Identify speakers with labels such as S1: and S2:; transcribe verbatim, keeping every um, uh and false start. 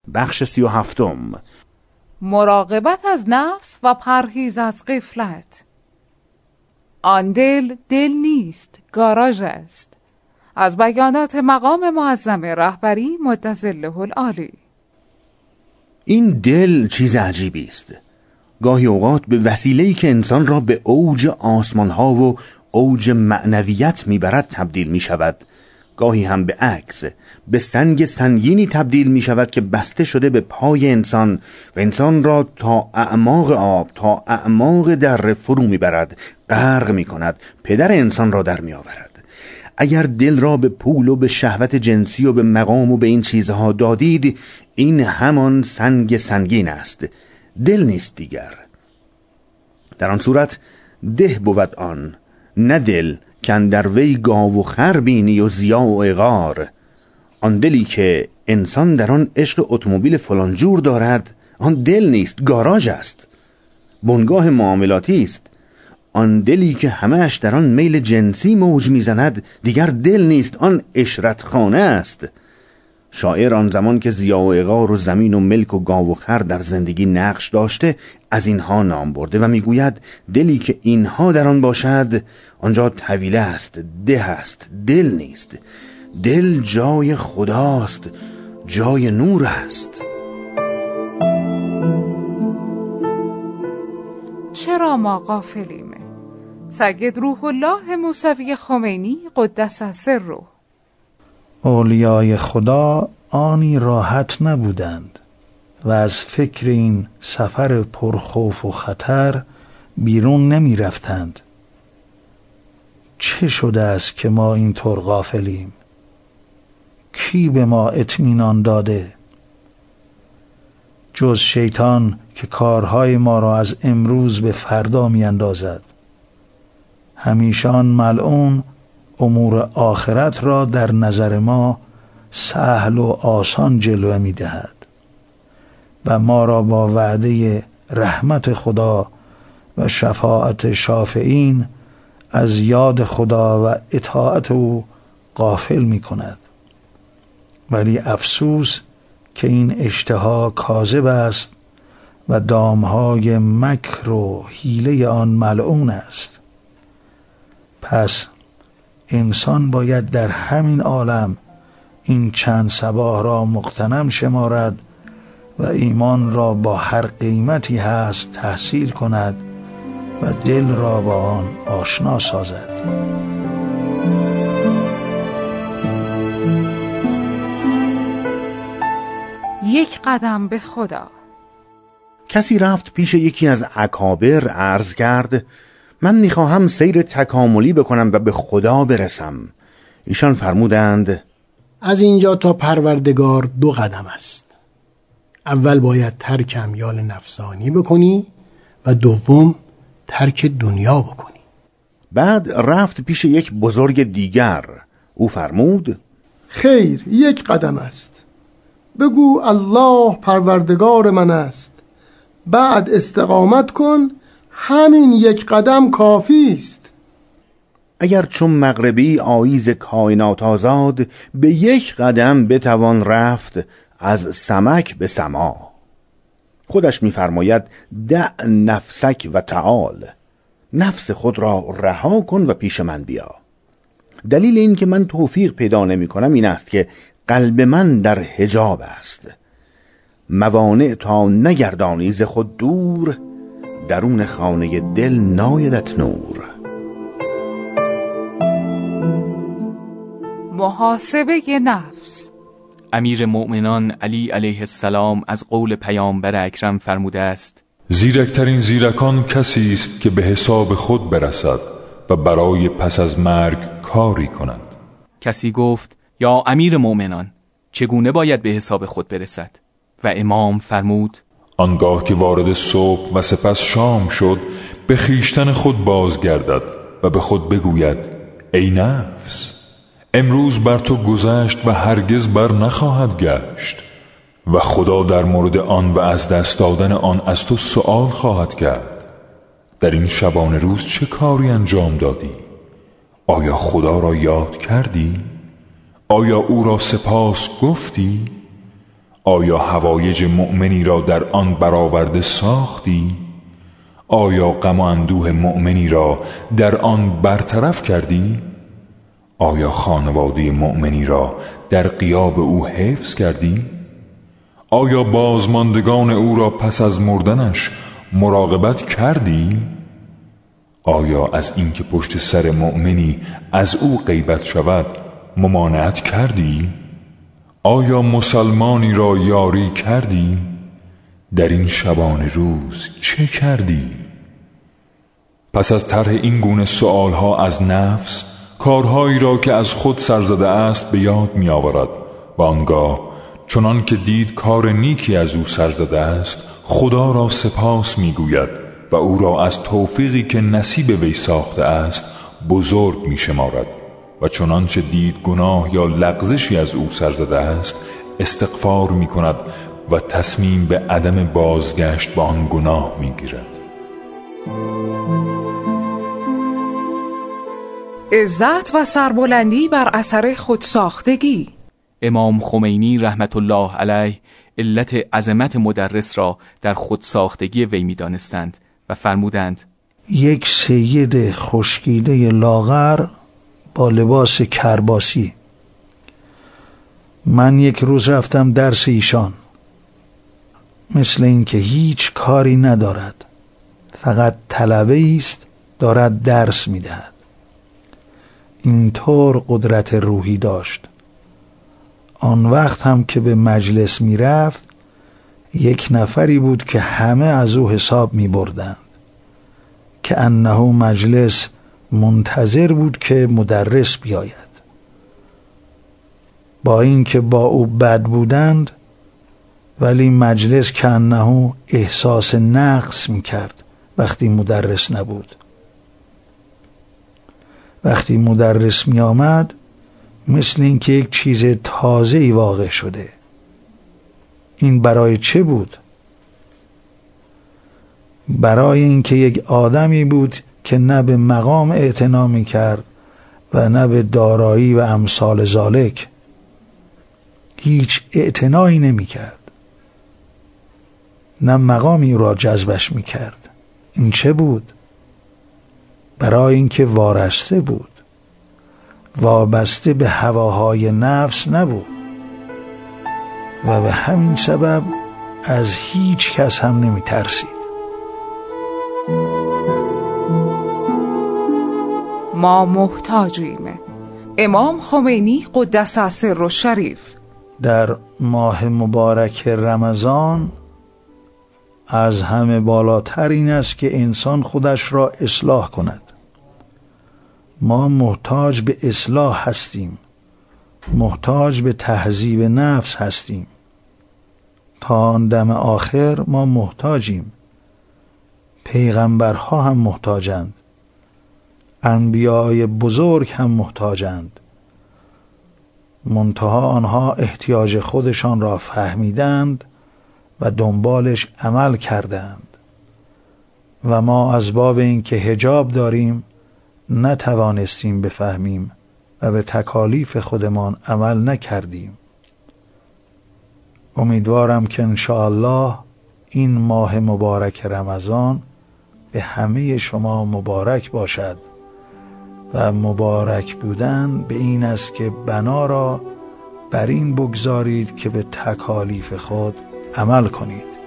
S1: بخش سی و هفتم.
S2: مراقبت از نفس و پرهیز از غفلت. آن دل دل نیست، گاراژ است. از بیانات مقام معظم رهبری مدظله العالی.
S1: این دل چیز عجیبی است. گاهی اوقات به وسیله‌ای که انسان را به اوج آسمان‌ها و اوج معنویت میبرد تبدیل میشود. گاهی هم به عکس به سنگ سنگینی تبدیل می شود که بسته شده به پای انسان و انسان را تا اعماق آب، تا اعماق دره فرو می برد، غرق می کند، پدر انسان را در می آورد. اگر دل را به پول و به شهوت جنسی و به مقام و به این چیزها دادید، این همان سنگ سنگین است، دل نیست دیگر. در آن صورت ده بود آن، نه دل که اندر وی گاو و خر بینی و ضیاع و عقار. آن دلی که انسان در آن عشق اتومبیل فلان جور دارد، آن دل نیست، گاراژ است، بنگاه معاملاتی است. آن دلی که همه‌اش در آن میل جنسی موج میزند، دیگر دل نیست، آن عشرتخانه است. شاعر آن زمان که ضیاع و عقار و زمین و ملک و گاو و خر در زندگی نقش داشته، از اینها نام برده و میگوید دلی که اینها در آن باشد، آنجا طویله است، ده است، دل نیست. دل جای خداست، جای نور است.
S2: چرا ما غافلیم؟ سید روح الله موسوی خمینی قدس سره.
S3: اولیای خدا آنی راحت نبودند و از فکر این سفر پرخوف و خطر بیرون نمی رفتند. چه شده است که ما اینطور غافلیم؟ کی به ما اطمینان داده؟ جز شیطان که کارهای ما را از امروز به فردا می اندازد. همیشان ملعون امور آخرت را در نظر ما سهل و آسان جلوه می دهد و ما را با وعده رحمت خدا و شفاعت شافعین از یاد خدا و اطاعت او غافل می کند. ولی افسوس که این اشتها کاذب است و دامهای مکر و حیله آن ملعون است. پس انسان باید در همین عالم این چند صباح را مغتنم شمارد و ایمان را با هر قیمتی هست تحصیل کند و دل را با آن آشنا سازد.
S2: یک قدم به خدا.
S1: کسی رفت پیش یکی از اکابر عرض کرد: من میخواهم سیر تکاملی بکنم و به خدا برسم. ایشان فرمودند:
S4: از اینجا تا پروردگار دو قدم است. اول باید ترک امیال نفسانی بکنی و دوم ترک دنیا بکنی.
S1: بعد رفت پیش یک بزرگ دیگر. او فرمود:
S5: خیر، یک قدم است. بگو الله پروردگار من است، بعد استقامت کن، همین یک قدم کافی است.
S1: اگر چون مغربی آییز کائنات آزاد، به یک قدم بتوان رفت از سمک به سما. خودش می‌فرماید: دع نفسک و تعال، نفس خود را رها کن و پیش من بیا. دلیل این که من توفیق پیدا نمی کنم این است که قلب من در حجاب است. موانع تا نگردانی ز خود دور، درون خانه دل نایدت نور.
S2: محاسبه نفس.
S6: امیر مؤمنان علی علیه السلام از قول پیامبر اکرم فرموده است:
S7: زیرکترین زیرکان کسی است که به حساب خود برسد و برای پس از مرگ کاری کند.
S6: کسی گفت: یا امیر مؤمنان، چگونه باید به حساب خود برسد؟ و امام فرمود:
S7: آنگاه که وارد صبح و سپس شام شد، به خیشتن خود بازگردد و به خود بگوید: ای نفس، امروز بر تو گذشت و هرگز بر نخواهد گشت و خدا در مورد آن و از دست دادن آن از تو سؤال خواهد کرد. در این شبانه روز چه کاری انجام دادی؟ آیا خدا را یاد کردی؟ آیا او را سپاس گفتی؟ آیا حوایج مؤمنی را در آن برآورده ساختی؟ آیا غم و اندوه مؤمنی را در آن برطرف کردی؟ آیا خانواده مؤمنی را در غیاب او حفظ کردی؟ آیا بازماندگان او را پس از مردنش مراقبت کردی؟ آیا از اینکه پشت سر مؤمنی از او غیبت شود ممانعت کردی؟ آیا مسلمانی را یاری کردی؟ در این شبانه روز چه کردی؟ پس از طرح این گونه سؤالها از نفس، کارهایی را که از خود سرزده است به یاد می آورد و آنگاه چنان که دید کار نیکی از او سرزده است خدا را سپاس می گوید و او را از توفیقی که نصیب وی ساخته است بزرگ می شمارد و چنانچه دید گناه یا لغزشی از او سرزده است استغفار می کند و تصمیم به عدم بازگشت به آن گناه می گیرد.
S2: عزت و سربلندی بر اثر خودساختگی.
S6: امام خمینی رحمت الله علیه علت عظمت مدرس را در خودساختگی وی می دانستند و فرمودند:
S3: یک سید خشکیده لاغر با لباس کرباسی. من یک روز رفتم درس ایشان، مثل این که هیچ کاری ندارد، فقط طلبه است دارد درس میدهد. اینطور قدرت روحی داشت. آن وقت هم که به مجلس می رفت یک نفری بود که همه از او حساب می بردند که انه مجلس منتظر بود که مدرس بیاید. با اینکه با او بد بودند ولی مجلس که انه احساس نقص می کرد وقتی مدرس نبود. وقتی مدرس می آمد مثل این که یک چیز تازه‌ای واقع شده. این برای چه بود؟ برای اینکه یک آدمی بود که نه به مقام اعتنا می کرد و نه به دارایی و امثال ذالک. هیچ اعتنایی نمی کرد، نه مقامی را جذبش می کرد. این چه بود؟ برای اینکه وارسته بود، وابسته به هواهای نفس نبود و به همین سبب از هیچ کس هم نمی ترسید.
S2: ما محتاجیم. امام خمینی قدس سر شریف.
S3: در ماه مبارک رمضان از همه بالاتر این است که انسان خودش را اصلاح کند. ما محتاج به اصلاح هستیم، محتاج به تهذیب نفس هستیم. تا آن دم آخر ما محتاجیم. پیغمبرها هم محتاجند، انبیاء بزرگ هم محتاجند، منتها آنها احتیاج خودشان را فهمیدند و دنبالش عمل کردند و ما از باب اینکه حجاب داریم نتوانستیم بفهمیم و به تکالیف خودمان عمل نکردیم. امیدوارم که انشاءالله این ماه مبارک رمضان به همه شما مبارک باشد و مبارک بودن به این است که بنا را بر این بگذارید که به تکالیف خود عمل کنید.